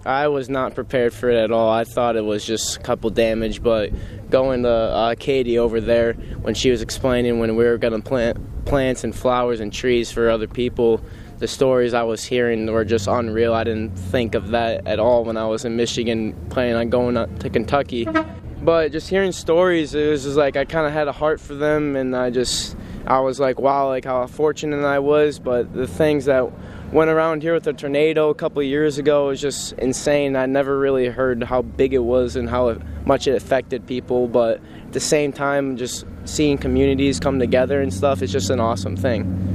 I was not prepared for it at all. I thought it was just a couple damage, but going to Katie over there when she was explaining when we were going to plant plants and flowers and trees for other people, the stories I was hearing were just unreal. I didn't think of that at all when I was in Michigan planning on going up to Kentucky. But just hearing stories, it was just like I kind of had a heart for them, and I was like, wow, like how fortunate I was. But the things that went around here with the tornado a couple of years ago was just insane. I never really heard how big it was and how much it affected people. But at the same time, just seeing communities come together and stuff is just an awesome thing.